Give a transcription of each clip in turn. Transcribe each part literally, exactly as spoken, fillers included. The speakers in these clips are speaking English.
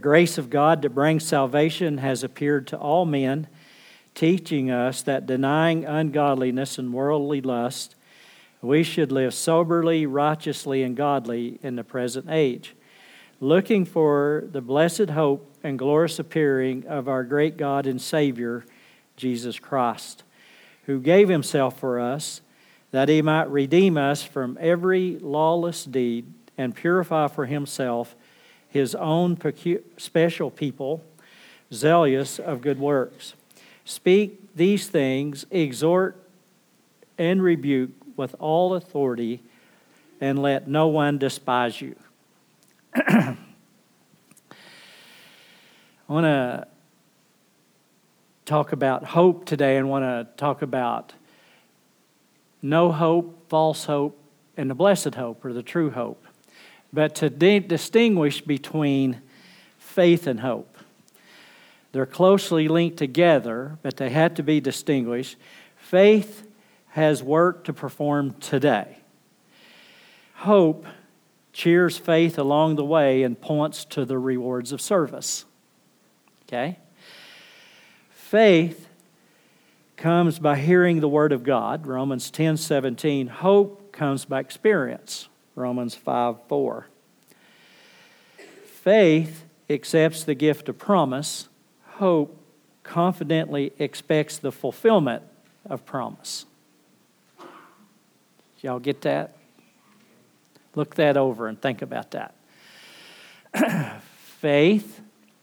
grace of God that brings salvation has appeared to all men, teaching us that denying ungodliness and worldly lust, we should live soberly, righteously, and godly in the present age, looking for the blessed hope and glorious appearing of our great God and Savior, Jesus Christ, who gave himself for us, that he might redeem us from every lawless deed and purify for himself his own pecu- special people, zealous of good works. Speak these things, exhort and rebuke with all authority, and let no one despise you. I want to talk about hope today, and want to talk about no hope, false hope, and the blessed hope, or the true hope. But to di- distinguish between faith and hope. They're closely linked together, but they had to be distinguished. Faith has work to perform today. Hope cheers faith along the way and points to the rewards of service. Okay? Faith comes by hearing the Word of God, Romans ten seventeen. Hope comes by experience, Romans five four. Faith accepts the gift of promise. Hope confidently expects the fulfillment of promise. Y'all get that? Look that over and think about that. Faith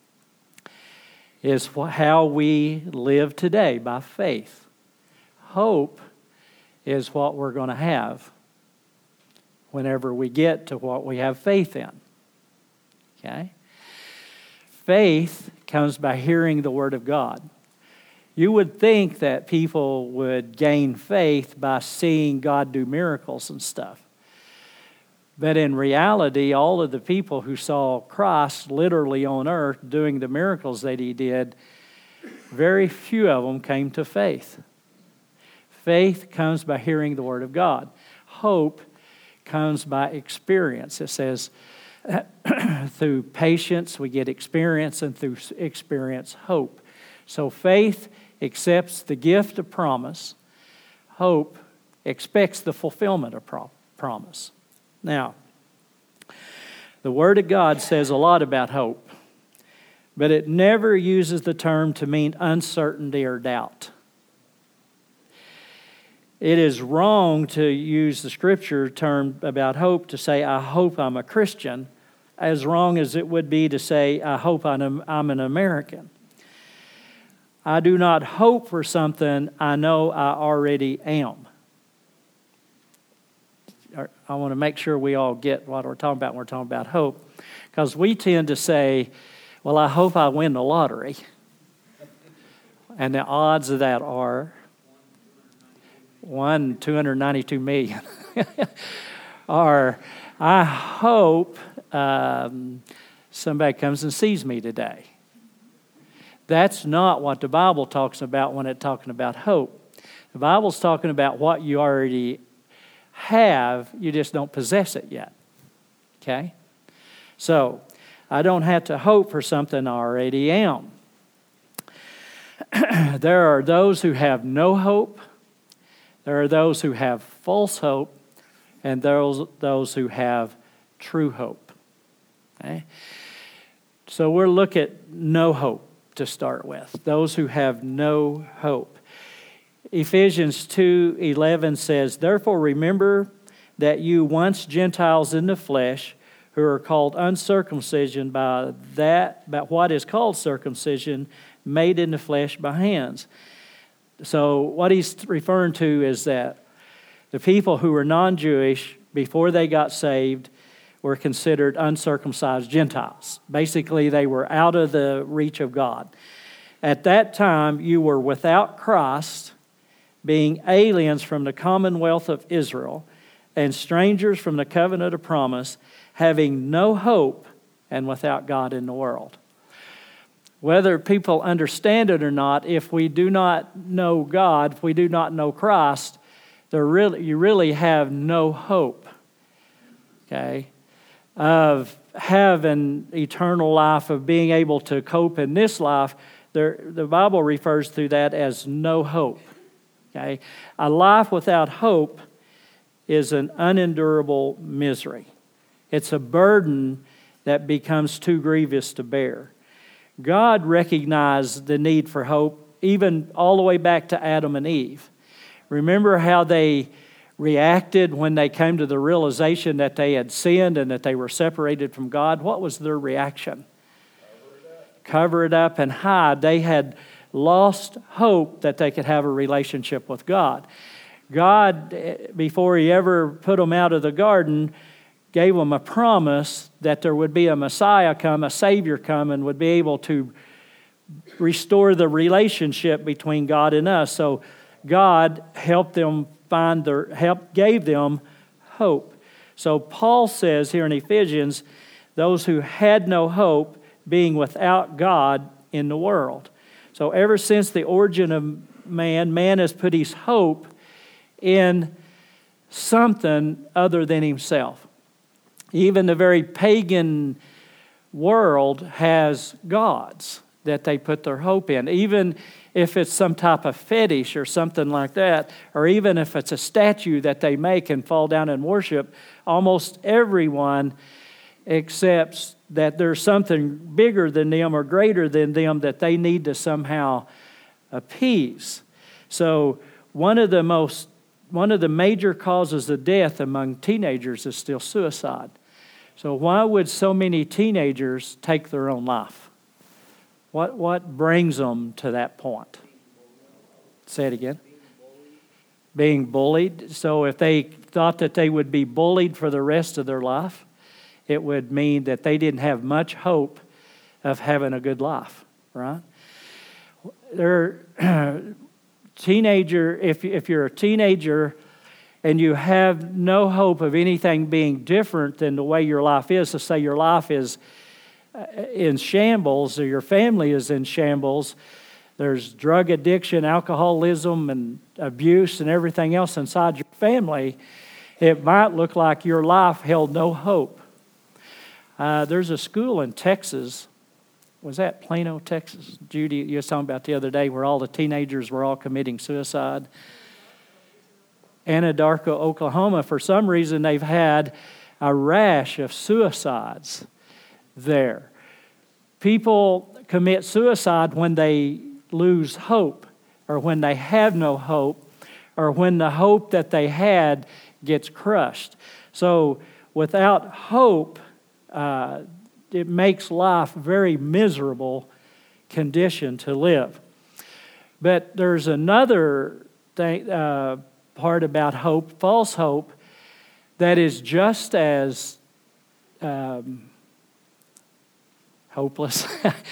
is how we live today, by faith. Hope is what we're going to have whenever we get to what we have faith in. Okay? Faith comes by hearing the Word of God. You would think that people would gain faith by seeing God do miracles and stuff. But in reality, all of the people who saw Christ literally on earth doing the miracles that he did, very few of them came to faith. Faith comes by hearing the Word of God. Hope comes by experience. It says, through patience we get experience, and through experience, hope. So faith accepts the gift of promise. Hope expects the fulfillment of pro- promise. Now, the Word of God says a lot about hope, but it never uses the term to mean uncertainty or doubt. It is wrong to use the Scripture term about hope to say, I hope I'm a Christian, as wrong as it would be to say, I hope I'm, I'm an American. I do not hope for something I know I already am. I want to make sure we all get what we're talking about when we're talking about hope. Because we tend to say, well, I hope I win the lottery. And the odds of that are one in two hundred ninety-two million. Or I hope um, somebody comes and sees me today. That's not what the Bible talks about when it's talking about hope. The Bible's talking about what you already have, you just don't possess it yet. Okay? So, I don't have to hope for something I already am. There are those who have no hope. There are those who have false hope. And those, those who have true hope. Okay? So, we'll look at no hope to start with. Those who have no hope. Ephesians two eleven says, therefore remember that you once Gentiles in the flesh, who are called uncircumcision by that, by what is called circumcision, made in the flesh by hands. So what he's referring to is that the people who were non-Jewish before they got saved were considered uncircumcised Gentiles. Basically, they were out of the reach of God. At that time, you were without Christ, being aliens from the commonwealth of Israel, and strangers from the covenant of promise, having no hope and without God in the world. Whether people understand it or not, if we do not know God, if we do not know Christ, there really, you really have no hope, okay, of have an eternal life, of being able to cope in this life, there, the Bible refers to that as no hope. Okay? A life without hope is an unendurable misery. It's a burden that becomes too grievous to bear. God recognized the need for hope even all the way back to Adam and Eve. Remember how they reacted when they came to the realization that they had sinned and that they were separated from God? What was their reaction? Cover it up and hide. They had lost hope that they could have a relationship with God. God, before He ever put them out of the garden, gave them a promise that there would be a Messiah come, a Savior come, and would be able to restore the relationship between God and us. So God helped them find their help, gave them hope. So Paul says here in Ephesians, those who had no hope, being without God in the world. So ever since the origin of man, man has put his hope in something other than himself. Even the very pagan world has gods that they put their hope in. Even if it's some type of fetish or something like that, or even if it's a statue that they make and fall down and worship, almost everyone accepts that there's something bigger than them or greater than them that they need to somehow appease. So one of the most, one of the major causes of death among teenagers is still suicide. So why would so many teenagers take their own life? What what brings them to that point? Say it again. Being bullied. So if they thought that they would be bullied for the rest of their life, it would mean that they didn't have much hope of having a good life, right? They're teenager. If if you're a teenager and you have no hope of anything being different than the way your life is, so say your life is in shambles, or your family is in shambles, there's drug addiction, alcoholism, and abuse and everything else inside your family, it might look like your life held no hope. Uh, there's a school in Texas, was that Plano, Texas? Judy, you were talking about the other day, where all the teenagers were all committing suicide. Anadarko, Oklahoma, for some reason they've had a rash of suicides there. People commit suicide when they lose hope, or when they have no hope, or when the hope that they had gets crushed. So without hope, uh, it makes life very miserable condition to live. But there's another thing, uh, part about hope, false hope, that is just as um, hopeless,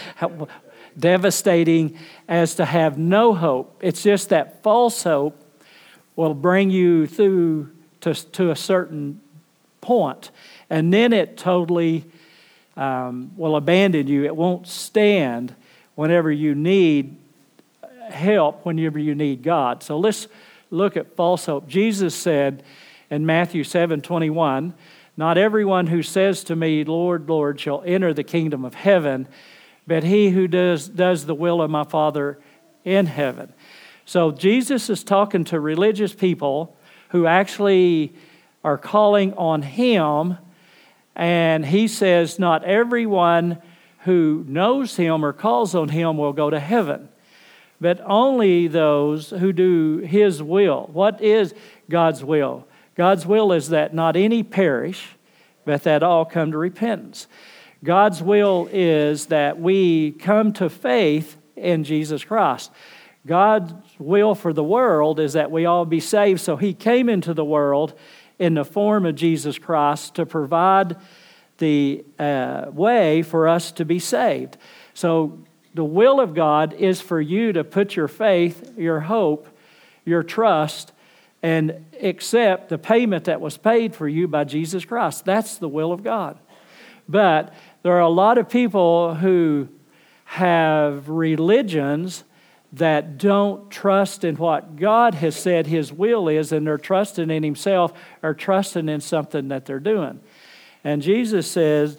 devastating as to have no hope. It's just that false hope will bring you through to, to a certain point, and then it totally um, will abandon you. It won't stand whenever you need help, whenever you need God. So let's look at false hope. Jesus said in Matthew seven twenty-one, "Not everyone who says to me, 'Lord, Lord,' shall enter the kingdom of heaven, but he who does, does the will of my Father in heaven." So Jesus is talking to religious people who actually are calling on Him, and He says not everyone who knows Him or calls on Him will go to heaven, but only those who do His will. What is God's will? God's will is that not any perish, but that all come to repentance. God's will is that we come to faith in Jesus Christ. God's will for the world is that we all be saved, so He came into the world in the form of Jesus Christ to provide the uh, way for us to be saved. So the will of God is for you to put your faith, your hope, your trust, and accept the payment that was paid for you by Jesus Christ. That's the will of God. But there are a lot of people who have religions that don't trust in what God has said His will is, and they're trusting in Himself or trusting in something that they're doing. And Jesus says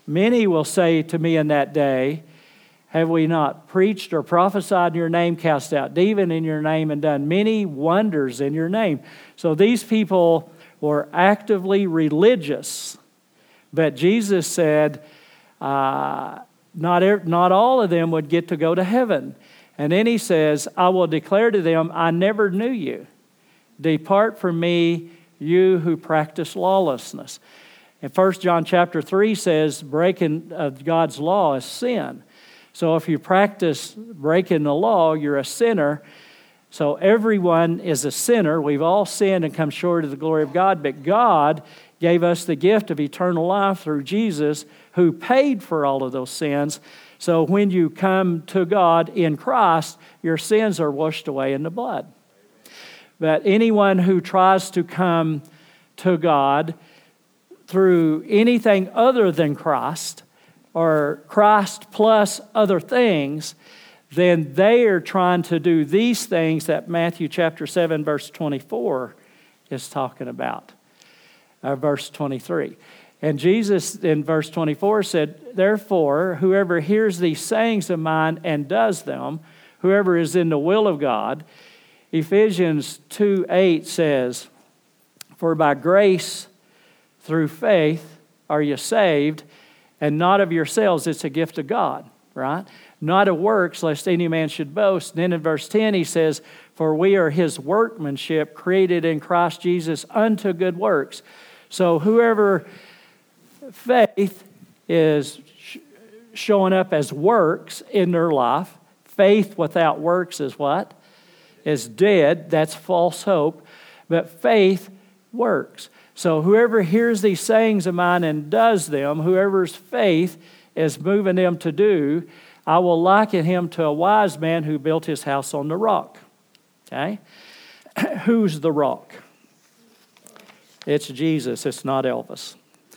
Many will say to me in that day, have we not preached or prophesied in your name, cast out demons in your name, and done many wonders in your name? So these people were actively religious. But Jesus said uh, not, er- not all of them would get to go to heaven. And then he says, I will declare to them, I never knew you. Depart from me, you who practice lawlessness. And First John chapter three says breaking of God's law is sin. So if you practice breaking the law, you're a sinner. So everyone is a sinner. We've all sinned and come short of the glory of God. But God gave us the gift of eternal life through Jesus, who paid for all of those sins. So when you come to God in Christ, your sins are washed away in the blood. But anyone who tries to come to God through anything other than Christ, or Christ plus other things, then they are trying to do these things that Matthew chapter seven, verse twenty-four is talking about, uh, verse twenty-three. And Jesus in verse twenty-four said, therefore, whoever hears these sayings of mine and does them, whoever is in the will of God. Ephesians two eight says, for by grace through faith are you saved, and not of yourselves, it's a gift of God, right? Not of works, lest any man should boast. And then in verse ten he says, for we are his workmanship, created in Christ Jesus unto good works. So whoever faith is sh- showing up as works in their life, faith without works is what? Is dead. That's false hope. But faith works. So whoever hears these sayings of mine and does them, whoever's faith is moving them to do, I will liken him to a wise man who built his house on the rock. Okay? Who's the rock? It's Jesus. It's not Elvis.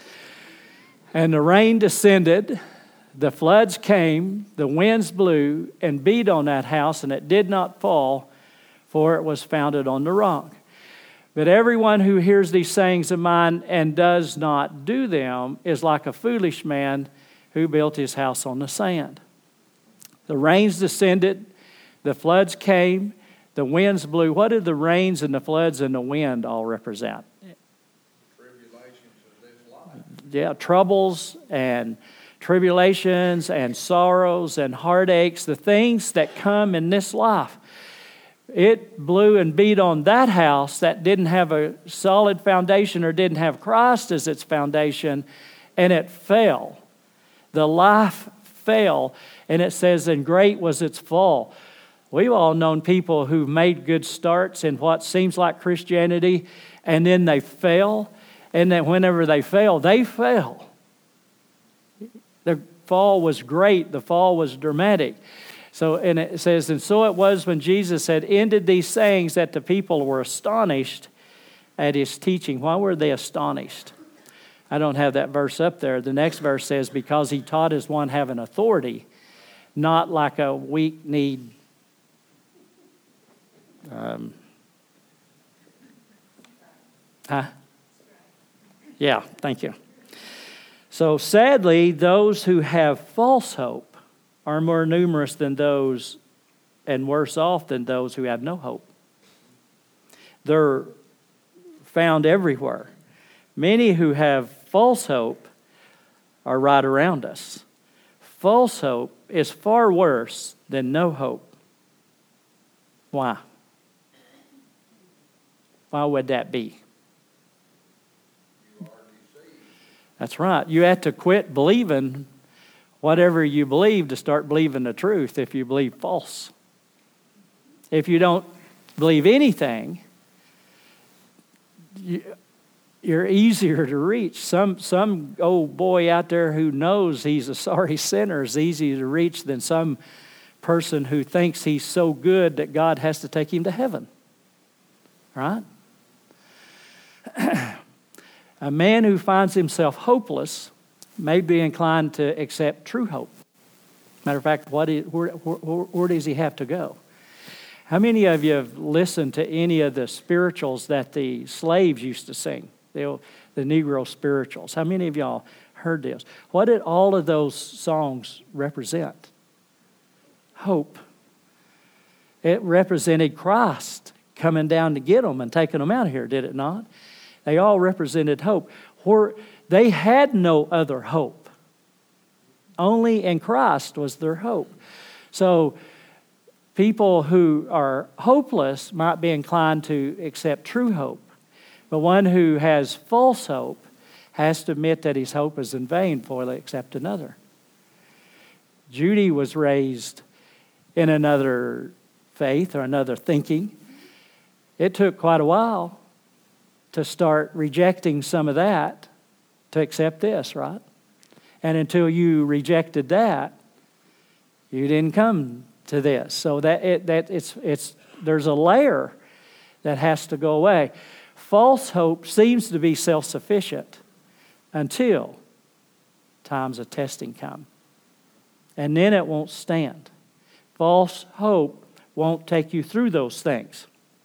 And the rain descended, the floods came, the winds blew and beat on that house, and it did not fall, for it was founded on the rock. But everyone who hears these sayings of mine and does not do them is like a foolish man who built his house on the sand. The rains descended, the floods came, the winds blew. What did the rains and the floods and the wind all represent? Tribulations of this life. Yeah, troubles and tribulations and sorrows and heartaches, the things that come in this life. It blew and beat on that house that didn't have a solid foundation or didn't have Christ as its foundation, and it fell. The life fell, and it says, and great was its fall. We've all known people who've made good starts in what seems like Christianity, and then they fail, and then whenever they fail, they fail. The fall was great. The fall was dramatic. So, and it says, and so it was when Jesus had ended these sayings that the people were astonished at his teaching. Why were they astonished? I don't have that verse up there. The next verse says, because he taught as one having authority, not like a weak-kneed um, huh? Yeah, thank you. So sadly, those who have false hope are more numerous than those and worse off than those who have no hope. They're found everywhere. Many who have false hope are right around us. False hope is far worse than no hope. Why? Why would that be? You are deceived. That's right. You have to quit believing whatever you believe to start believing the truth if you believe false. If you don't believe anything, you, you're easier to reach. Some some old boy out there who knows he's a sorry sinner is easier to reach than some person who thinks he's so good that God has to take him to heaven. Right? A man who finds himself hopeless may be inclined to accept true hope. Matter of fact, what is, where, where, where does he have to go? How many of you have listened to any of the spirituals that the slaves used to sing? The, the Negro spirituals. How many of y'all heard this. What did all of those songs represent? Hope. It represented Christ coming down to get them and taking them out of here, did it not? They all represented hope. Where they had no other hope. Only in Christ was their hope. So people who are hopeless might be inclined to accept true hope. But one who has false hope has to admit that his hope is in vain before they accept another. Judy was raised in another faith or another thinking. It took quite a while to start rejecting some of that to accept this, right? And until you rejected that, you didn't come to this. So that it, that it's it's there's a layer that has to go away. False hope seems to be self-sufficient until times of testing come. And then it won't stand. False hope won't take you through those things.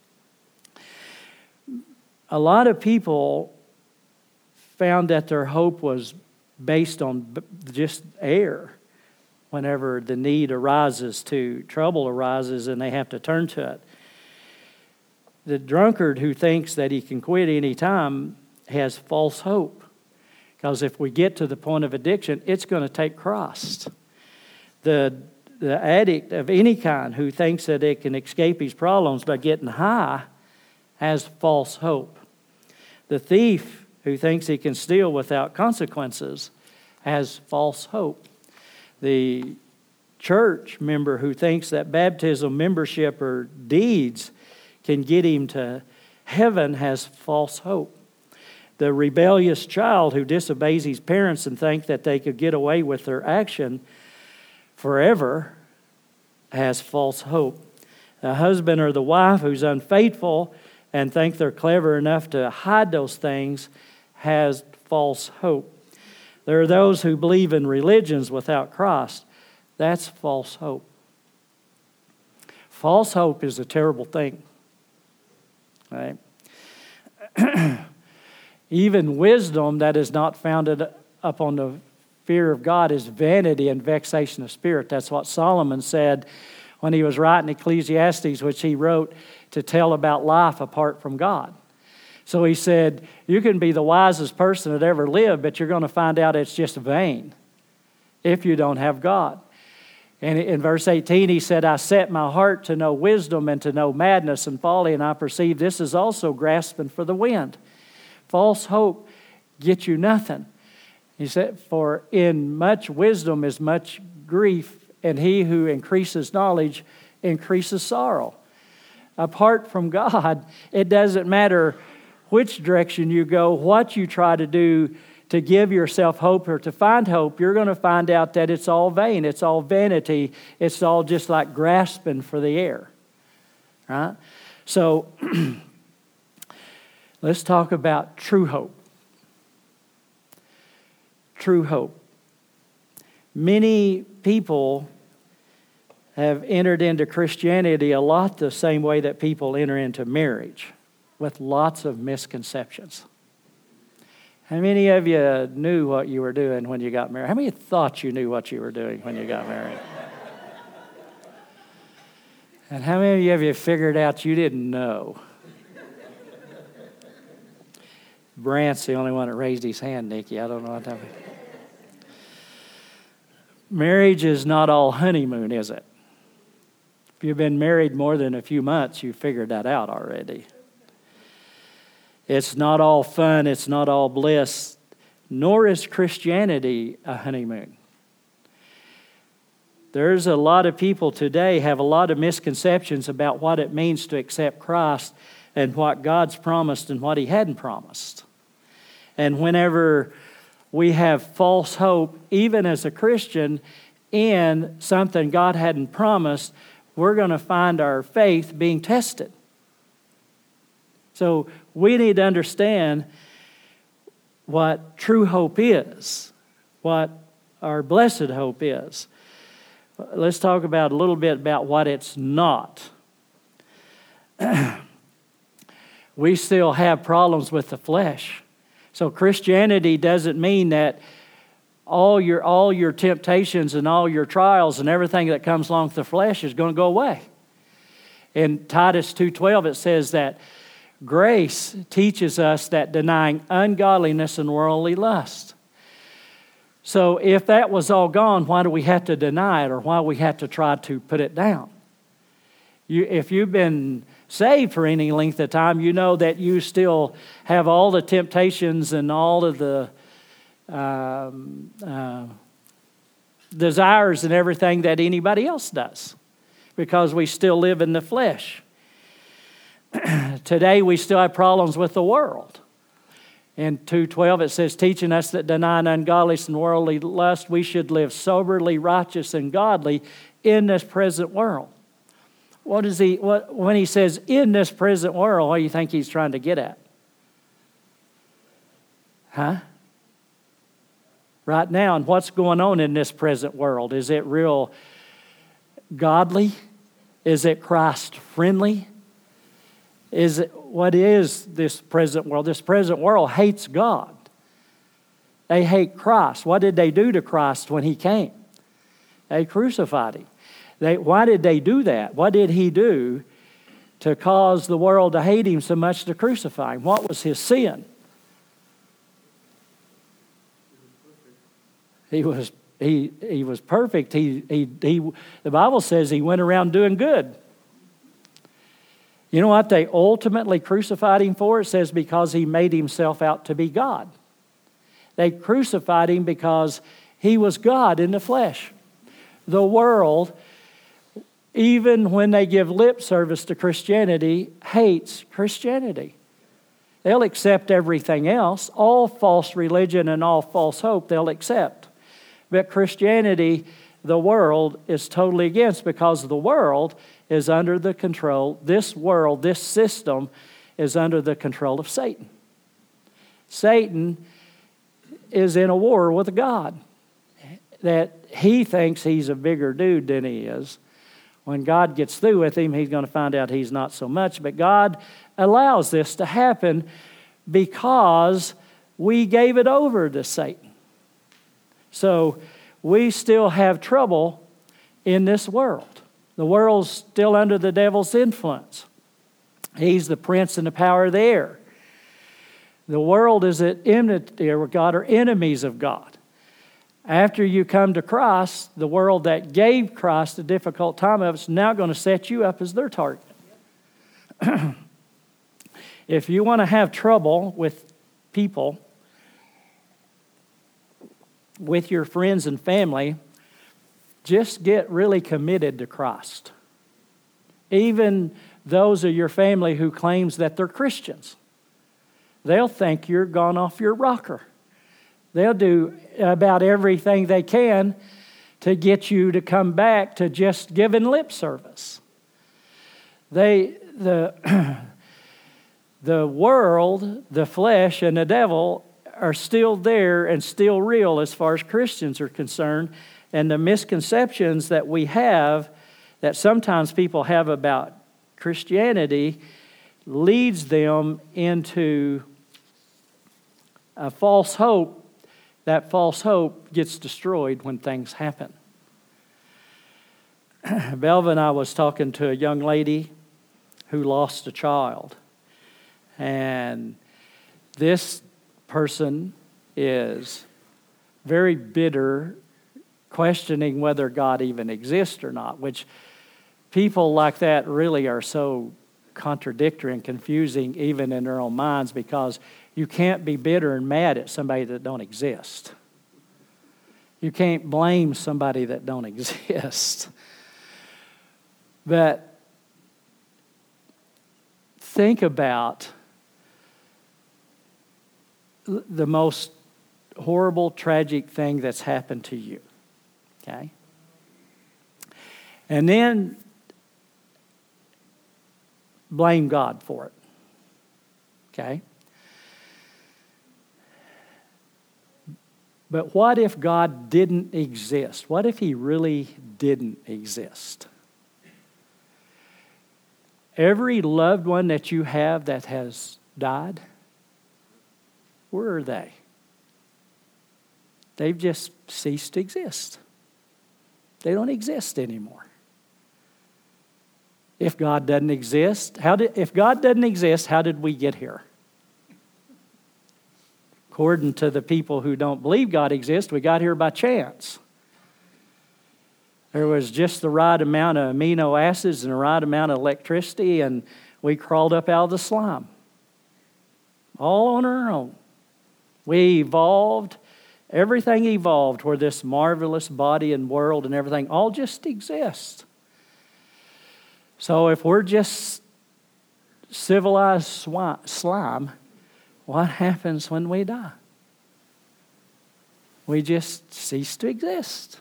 A lot of people found that their hope was based on just air. Whenever the need arises to, trouble arises and they have to turn to it. The drunkard who thinks that he can quit any time has false hope. Because if we get to the point of addiction, it's going to take Christ. The, the addict of any kind who thinks that it can escape his problems by getting high has false hope. The thief who thinks he can steal without consequences has false hope. The church member who thinks that baptism, membership, or deeds can get him to heaven has false hope. The rebellious child who disobeys his parents and thinks that they could get away with their action forever has false hope. The husband or the wife who's unfaithful and think they're clever enough to hide those things has false hope. There are those who believe in religions without Christ. That's false hope. False hope is a terrible thing. Right? Even wisdom that is not founded upon the fear of God is vanity and vexation of spirit. That's what Solomon said when he was writing Ecclesiastes, which he wrote to tell about life apart from God. So he said, you can be the wisest person that ever lived, but you're going to find out it's just vain if you don't have God. And in verse eighteen, he said, I set my heart to know wisdom and to know madness and folly, and I perceive this is also grasping for the wind. False hope gets you nothing. He said, for in much wisdom is much grief, and he who increases knowledge increases sorrow. Apart from God, it doesn't matter which direction you go, what you try to do to give yourself hope or to find hope, you're going to find out that it's all vain. It's all vanity. It's all just like grasping for the air. Right? So, let's talk about true hope. True hope. Many people have entered into Christianity a lot the same way that people enter into marriage, with lots of misconceptions. How many of you knew what you were doing when you got married? How many thought you knew what you were doing when you got married? And how many of you figured out you didn't know? Brant's the only one that raised his hand, Nikki. I don't know what that means. Marriage is not all honeymoon, is it? If you've been married more than a few months, you figured that out already. It's not all fun, it's not all bliss, nor is Christianity a honeymoon. There's a lot of people today have a lot of misconceptions about what it means to accept Christ and what God's promised and what He hadn't promised. And whenever we have false hope, even as a Christian, in something God hadn't promised, we're going to find our faith being tested. So we need to understand what true hope is, what our blessed hope is. Let's talk about a little bit about what it's not. We still have problems with the flesh. So Christianity doesn't mean that all your all your temptations and all your trials and everything that comes along with the flesh is going to go away. In Titus two twelve it says that grace teaches us that denying ungodliness and worldly lust. So if that was all gone, why do we have to deny it, or why do we have to try to put it down? You, if you've been saved for any length of time, you know that you still have all the temptations and all of the um, uh, desires and everything that anybody else does, because we still live in the flesh. Today we still have problems with the world. In two twelve it says, teaching us that denying ungodliness and worldly lust, we should live soberly, righteous, and godly in this present world. What is he? What when he says in this present world? What do you think he's trying to get at? Huh? Right now, and what's going on in this present world? Is it real godly? Is it Christ friendly? Is it, what is this present world? This present world hates God. They hate Christ. What did they do to Christ when he came? They crucified him. They, why did they do that? What did he do to cause the world to hate him so much to crucify him? What was his sin? He was he he was perfect. He he he. The Bible says he went around doing good. You know what they ultimately crucified him for? It says because he made himself out to be God. They crucified him because he was God in the flesh. The world, even when they give lip service to Christianity, hates Christianity. They'll accept everything else. All false religion and all false hope they'll accept. But Christianity, the world is totally against, because the world is under the control, this world, this system is under the control of Satan. Satan is in a war with God. That he thinks he's a bigger dude than he is. When God gets through with him, he's going to find out he's not so much. But God allows this to happen because we gave it over to Satan. So we still have trouble in this world. The world's still under the devil's influence. He's the prince and the power of the air. The world is at enmity with God, or enemies of God. After you come to Christ, the world that gave Christ a difficult time of it's now going to set you up as their target. If you want to have trouble with people, with your friends and family, just get really committed to Christ. Even those of your family who claims that they're Christians, they'll think you're gone off your rocker. They'll do about everything they can to get you to come back to just giving lip service. They, the, the world, the flesh, and the devil are still there and still real as far as Christians are concerned. And the misconceptions that we have, that sometimes people have about Christianity, leads them into a false hope. That false hope gets destroyed when things happen. Belva and I was talking to a young lady who lost a child. And this person is very bitter, questioning whether God even exists or not, which people like that really are so contradictory and confusing even in their own minds, because you can't be bitter and mad at somebody that don't exist. You can't blame somebody that don't exist. But think about the most horrible, tragic thing that's happened to you. Okay? And then blame God for it. Okay? But what if God didn't exist? What if He really didn't exist? Every loved one that you have that has died, where are they? They've just ceased to exist. They don't exist anymore. If God doesn't exist, how did, if God doesn't exist, how did we get here? According to the people who don't believe God exists, we got here by chance. There was just the right amount of amino acids and the right amount of electricity, and we crawled up out of the slime. All on our own. We evolved. Everything evolved where this marvelous body and world and everything all just exists. So if we're just civilized slime, what happens when we die? We just cease to exist.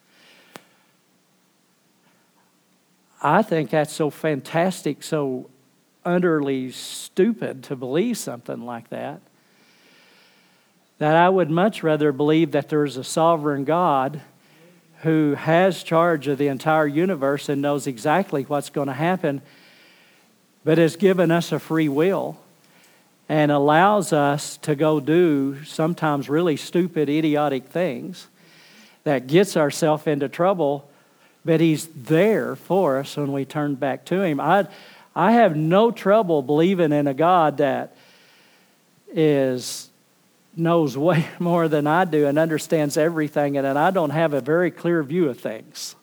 I think that's so fantastic, so utterly stupid to believe something like that, that I would much rather believe that there's a sovereign God who has charge of the entire universe and knows exactly what's going to happen, but has given us a free will and allows us to go do sometimes really stupid, idiotic things that gets ourselves into trouble, but He's there for us when we turn back to Him. I, I have no trouble believing in a God that is knows way more than I do and understands everything, and I don't have a very clear view of things.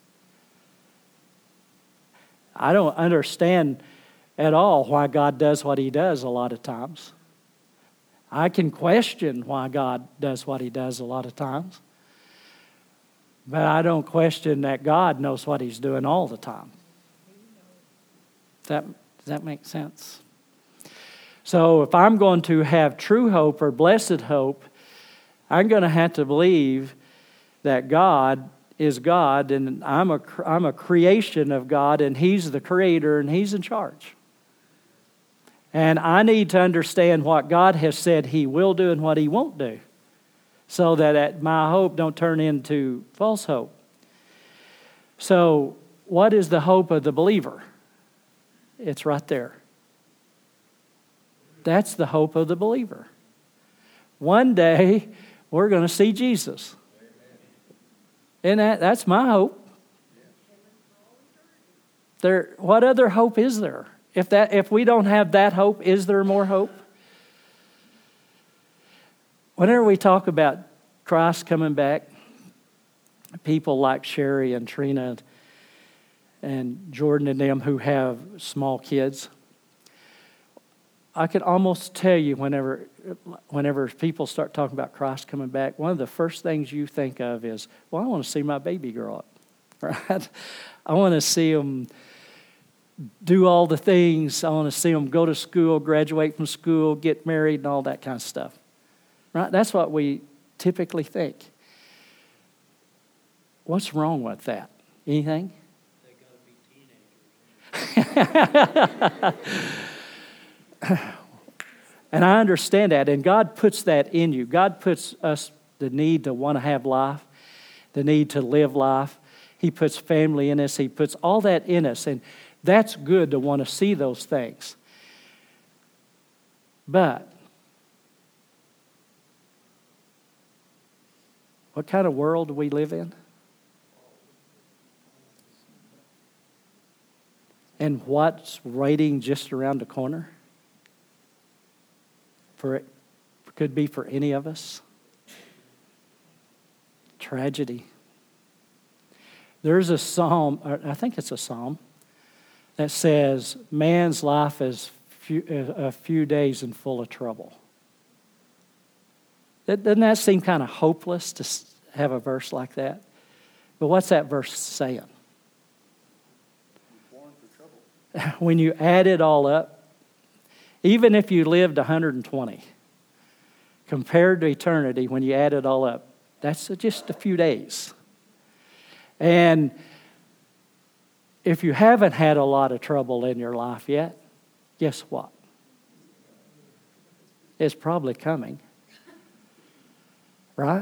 I don't understand at all why God does what He does a lot of times. I can question why God does what He does a lot of times, but I don't question that God knows what He's doing all the time. Does that, does that make sense? So if I'm going to have true hope or blessed hope, I'm going to have to believe that God is God, and I'm a, I'm a creation of God, and He's the creator, and He's in charge. And I need to understand what God has said He will do and what He won't do, so that my hope don't turn into false hope. So what is the hope of the believer? It's right there. That's the hope of the believer. One day, we're going to see Jesus. And that, that's my hope. There, what other hope is there? If that, if we don't have that hope, is there more hope? Whenever we talk about Christ coming back, people like Sherry and Trina and Jordan and them who have small kids, I can almost tell you whenever whenever people start talking about Christ coming back, one of the first things you think of is, well, I want to see my baby grow up, right? I want to see them do all the things. I want to see them go to school, graduate from school, get married, and all that kind of stuff, right? That's what we typically think. What's wrong with that? Anything? They got to be teenagers. And I understand that, and God puts that in you. God puts us the need to want to have life, the need to live life. He puts family in us. He puts all that in us, and that's good to want to see those things. But what kind of world do we live in? And what's waiting just around the corner? For it could be for any of us. Tragedy. There's a psalm, I think it's a psalm, that says, man's life is few, a few days and full of trouble. Doesn't that seem kind of hopeless to have a verse like that? But what's that verse saying? Born for trouble. When you add it all up, even if you lived one hundred twenty, compared to eternity, when you add it all up, that's just a few days. And if you haven't had a lot of trouble in your life yet, guess what? It's probably coming. Right?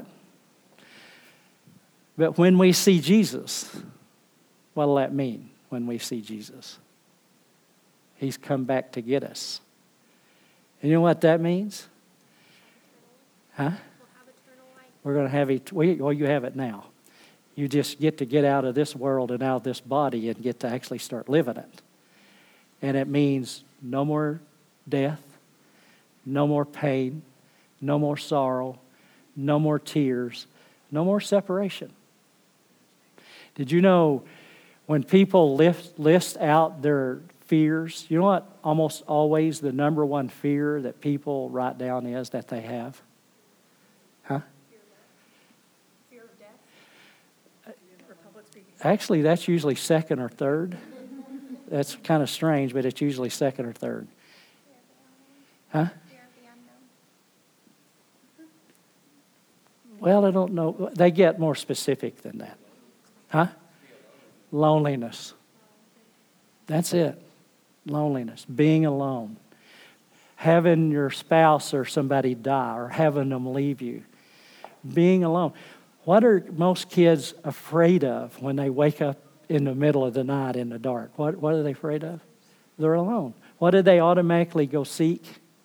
But when we see Jesus, what will that mean when we see Jesus? He's come back to get us. And you know what that means? Huh? We'll have eternal life. We're going to have it. Well, you have it now. You just get to get out of this world and out of this body and get to actually start living it. And it means no more death, no more pain, no more sorrow, no more tears, no more separation. Did you know when people list, list out their fears, you know what almost always the number one fear that people write down is that they have? Huh? Fear of death? Or public speaking? Actually, that's usually second or third. That's kind of strange, but it's usually second or third. Huh? Fear of the unknown. Well, I don't know. They get more specific than that. Huh? Loneliness. That's it. Loneliness. Being alone. Having your spouse or somebody die or having them leave you. Being alone. What are most kids afraid of when they wake up in the middle of the night in the dark? What, what are they afraid of? They're alone. What do they automatically go seek?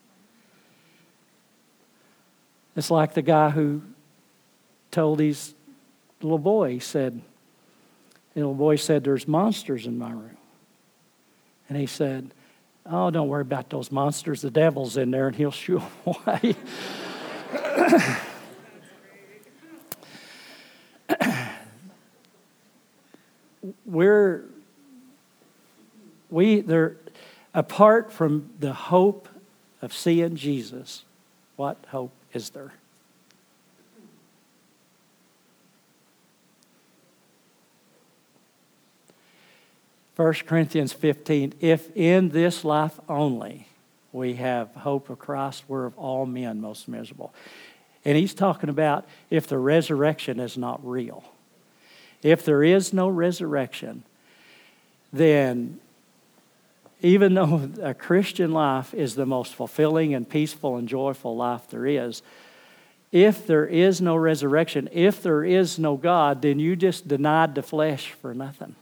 It's like the guy who told his little boy, he said, the little boy said, there's monsters in my room. And he said, oh, don't worry about those monsters. The devil's in there and he'll shoo them away. We're, we, there, apart from the hope of seeing Jesus, what hope is there? First Corinthians fifteen, if in this life only we have hope of Christ, we're of all men most miserable. And he's talking about if the resurrection is not real. If there is no resurrection, then even though a Christian life is the most fulfilling and peaceful and joyful life there is, if there is no resurrection, if there is no God, then you just denied the flesh for nothing.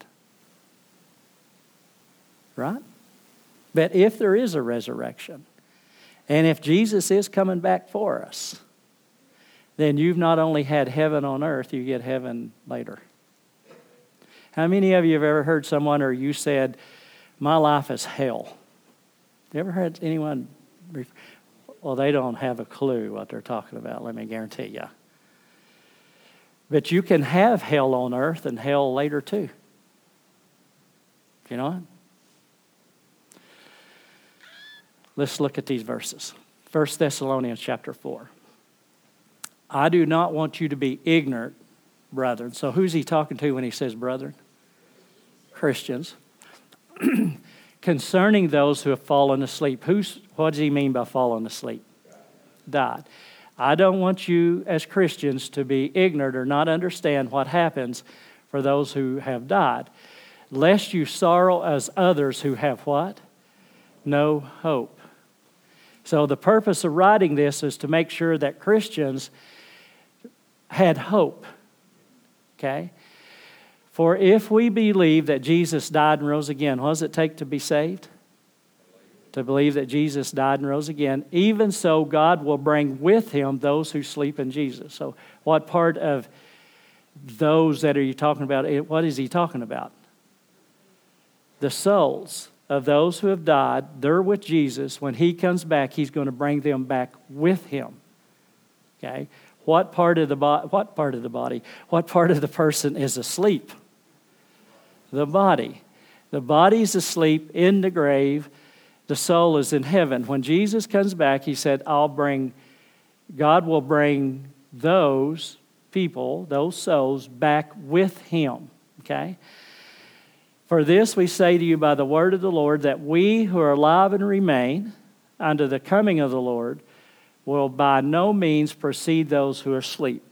Right? But if there is a resurrection, and if Jesus is coming back for us, then you've not only had heaven on earth, you get heaven later. How many of you have ever heard someone or you said, my life is hell? You ever heard anyone? Well, they don't have a clue what they're talking about, let me guarantee you. But you can have hell on earth and hell later too. You know what? Let's look at these verses. First Thessalonians chapter four. I do not want you to be ignorant, brethren. So who's he talking to when he says brethren? Christians. Concerning those who have fallen asleep. Who's, what does he mean by fallen asleep? Died. I don't want you as Christians to be ignorant or not understand what happens for those who have died. Lest you sorrow as others who have what? No hope. So the purpose of writing this is to make sure that Christians had hope. Okay? For if we believe that Jesus died and rose again, what does it take to be saved? To believe that Jesus died and rose again. Even so, God will bring with him those who sleep in Jesus. So what part of those that are you talking about? What is he talking about? The souls of those who have died, they're with Jesus. When he comes back, he's going to bring them back with him. Okay? What part of the body, what part of the body, what part of the person is asleep? The body. The body's asleep in the grave. The soul is in heaven. When Jesus comes back, he said, I'll bring, God will bring those people, those souls, back with him. Okay? For this we say to you by the word of the Lord, that we who are alive and remain unto the coming of the Lord will by no means precede those who are asleep.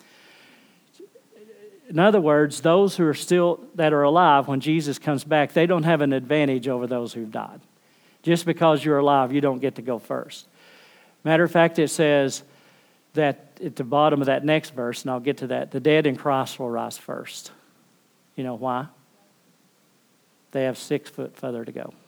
In other words, those who are still, that are alive when Jesus comes back, they don't have an advantage over those who've died. Just because you're alive, you don't get to go first. Matter of fact, it says that at the bottom of that next verse, and I'll get to that, the dead in Christ will rise first. You know why? They have six foot further to go.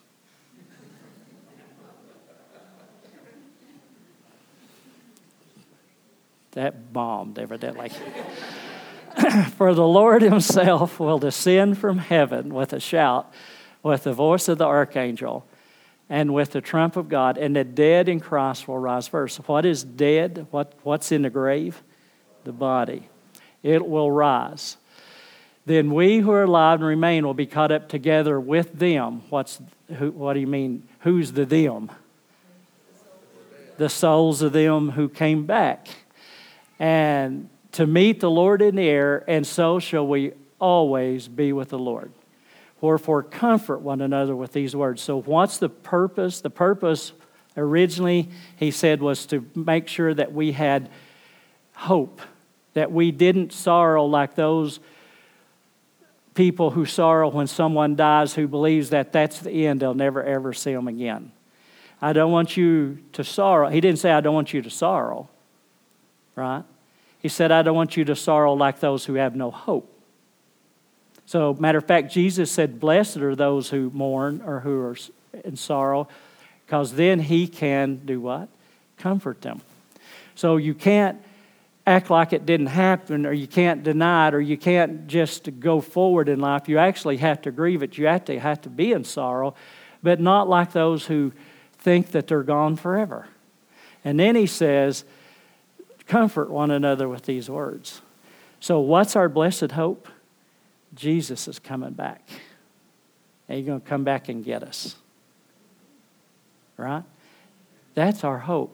That bombed, evidently. For the Lord himself will descend from heaven with a shout, with the voice of the archangel, and with the trump of God, and the dead in Christ will rise first. What is dead? What, what's in the grave? The body. It will rise. Then we who are alive and remain will be caught up together with them. What's who, what do you mean? Who's the them? The souls of them who came back. And to meet the Lord in the air, and so shall we always be with the Lord. Wherefore, comfort one another with these words. So what's the purpose? The purpose originally, he said, was to make sure that we had hope, that we didn't sorrow like those people who sorrow when someone dies, who believes that that's the end, they'll never ever see them again. I don't want you to sorrow. He didn't say, I don't want you to sorrow, right? He said, I don't want you to sorrow like those who have no hope. So, matter of fact, Jesus said, blessed are those who mourn or who are in sorrow, because then he can do what? Comfort them. So you can't act like it didn't happen, or you can't deny it, or you can't just go forward in life. You actually have to grieve it. You have to, have to be in sorrow, but not like those who think that they're gone forever. And then he says, comfort one another with these words. So what's our blessed hope? Jesus is coming back. And he's going to come back and get us. Right? That's our hope.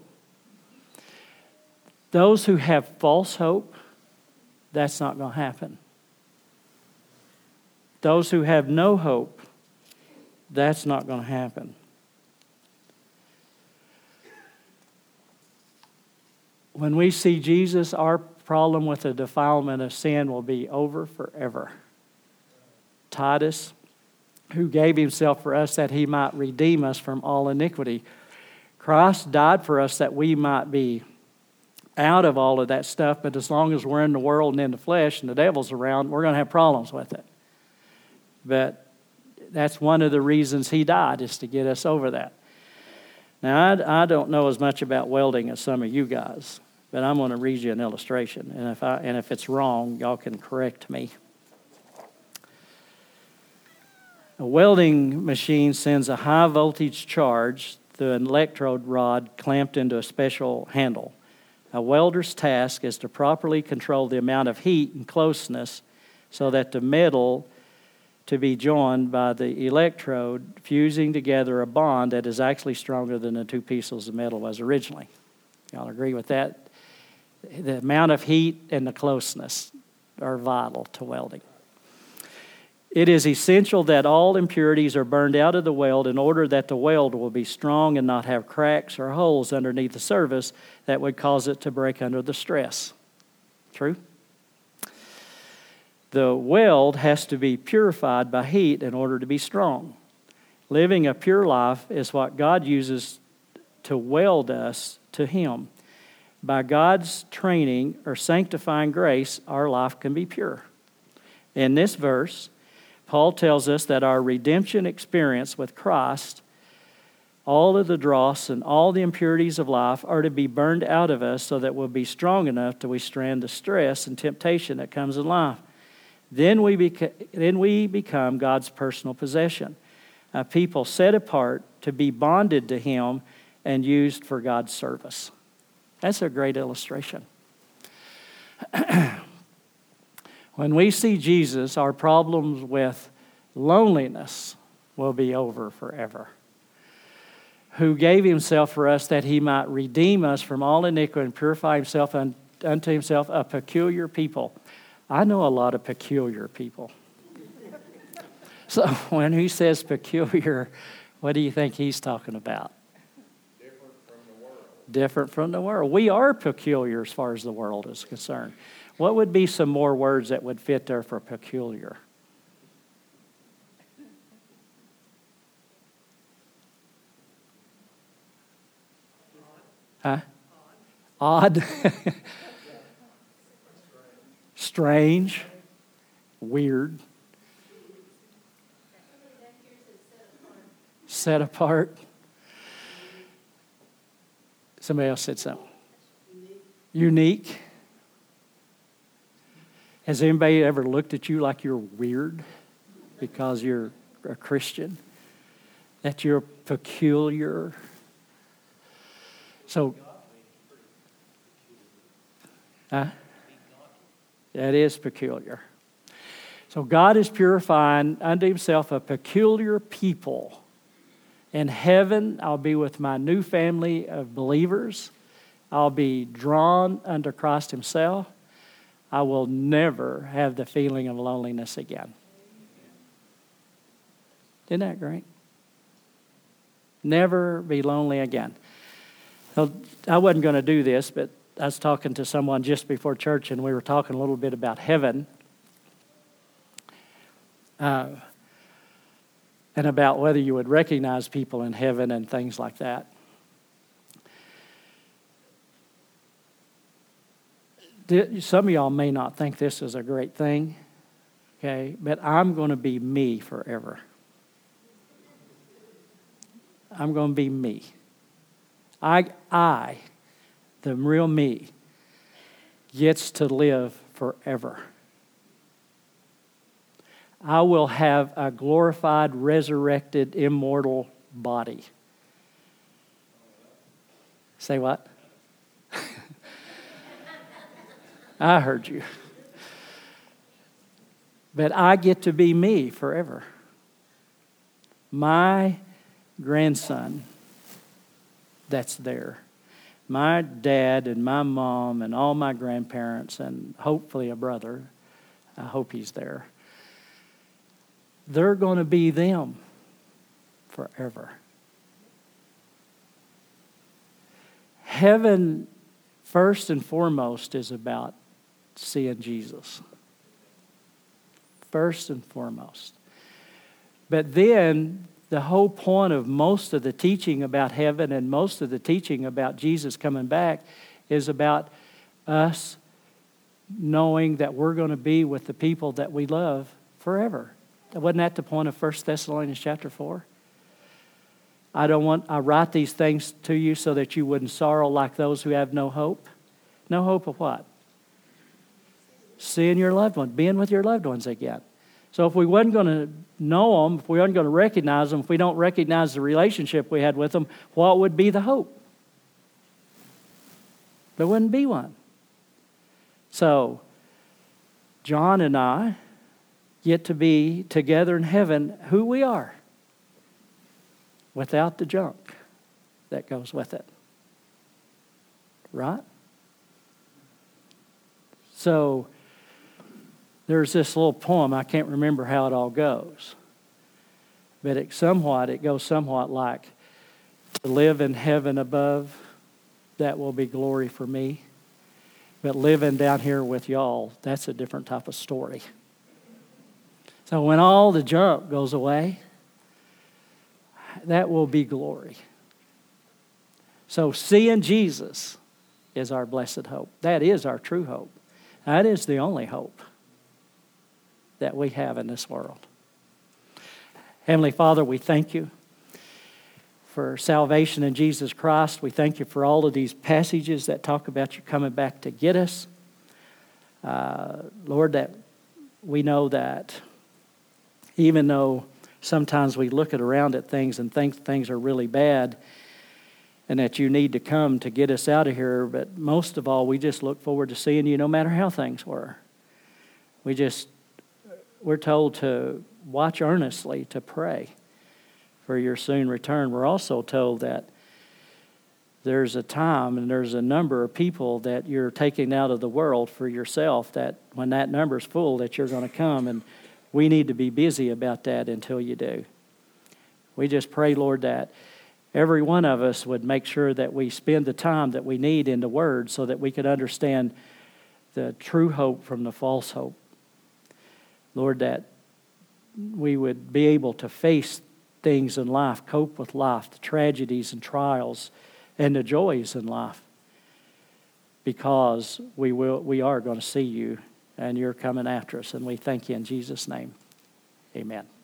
Those who have false hope, that's not going to happen. Those who have no hope, that's not going to happen. When we see Jesus, our problem with the defilement of sin will be over forever. Titus, who gave himself for us that he might redeem us from all iniquity. Christ died for us that we might be out of all of that stuff, but as long as we're in the world and in the flesh and the devil's around, we're going to have problems with it. But that's one of the reasons he died, is to get us over that. Now, I, I don't know as much about welding as some of you guys, but I'm going to read you an illustration. And if I and if it's wrong, y'all can correct me. A welding machine sends a high voltage charge through an electrode rod clamped into a special handle. A welder's task is to properly control the amount of heat and closeness so that the metal to be joined by the electrode fusing together a bond that is actually stronger than the two pieces of metal was originally. Y'all agree with that? The amount of heat and the closeness are vital to welding. It is essential that all impurities are burned out of the weld in order that the weld will be strong and not have cracks or holes underneath the surface that would cause it to break under the stress. True? The weld has to be purified by heat in order to be strong. Living a pure life is what God uses to weld us to Him. By God's training or sanctifying grace, our life can be pure. In this verse, Paul tells us that our redemption experience with Christ, all of the dross and all the impurities of life are to be burned out of us so that we'll be strong enough to withstand the stress and temptation that comes in life. Then we, beca- then we become God's personal possession, a people set apart to be bonded to Him and used for God's service. That's a great illustration. When we see Jesus, our problems with loneliness will be over forever. Who gave Himself for us that He might redeem us from all iniquity and purify Himself unto Himself a peculiar people. I know a lot of peculiar people. So when He says peculiar, what do you think He's talking about? Different from the world. Different from the world. We are peculiar as far as the world is concerned. What would be some more words that would fit there for peculiar? Huh? Odd. Strange. Weird. Set apart. Somebody else said something. Unique. Has anybody ever looked at you like you're weird because you're a Christian? That you're peculiar? So, huh? That is peculiar. So God is purifying unto himself a peculiar people. In heaven, I'll be with my new family of believers. I'll be drawn unto Christ himself. I will never have the feeling of loneliness again. Isn't that great? Never be lonely again. So I wasn't going to do this, but I was talking to someone just before church, and we were talking a little bit about heaven. Uh, and about whether you would recognize people in heaven and things like that. Some of y'all may not think this is a great thing, okay, but I'm going to be me forever. I'm going to be me. I, I, the real me, gets to live forever. I will have a glorified, resurrected, immortal body. Say what? I heard you. But I get to be me forever. My grandson that's there. My dad and my mom and all my grandparents and hopefully a brother. I hope he's there. They're going to be them forever. Heaven, first and foremost, is about seeing Jesus. First and foremost. But then, the whole point of most of the teaching about heaven and most of the teaching about Jesus coming back is about us knowing that we're going to be with the people that we love forever. Wasn't that the point of First Thessalonians chapter four? I don't want, I write these things to you so that you wouldn't sorrow like those who have no hope. No hope of what? Seeing your loved ones, being with your loved ones again. So if we wasn't going to know them, if we weren't going to recognize them, if we don't recognize the relationship we had with them, what would be the hope? There wouldn't be one. So, John and I get to be together in heaven who we are without the junk that goes with it. Right? So, there's this little poem, I can't remember how it all goes. But it somewhat, it goes somewhat like, to live in heaven above, that will be glory for me. But living down here with y'all, that's a different type of story. So when all the junk goes away, that will be glory. So seeing Jesus is our blessed hope. That is our true hope. That is the only hope that we have in this world. Heavenly Father, we thank you for salvation in Jesus Christ. We thank you for all of these passages that talk about you coming back to get us. Uh, Lord, that we know that even though sometimes we look at around at things and think things are really bad and that you need to come to get us out of here, but most of all, we just look forward to seeing you no matter how things were. We just We're told to watch earnestly, to pray for your soon return. We're also told that there's a time and there's a number of people that you're taking out of the world for yourself, that when that number's full, that you're going to come, and we need to be busy about that until you do. We just pray, Lord, that every one of us would make sure that we spend the time that we need in the Word so that we could understand the true hope from the false hope. Lord, that we would be able to face things in life, cope with life, the tragedies and trials and the joys in life, because we will, we are going to see you and you're coming after us. And we thank you in Jesus' name. Amen.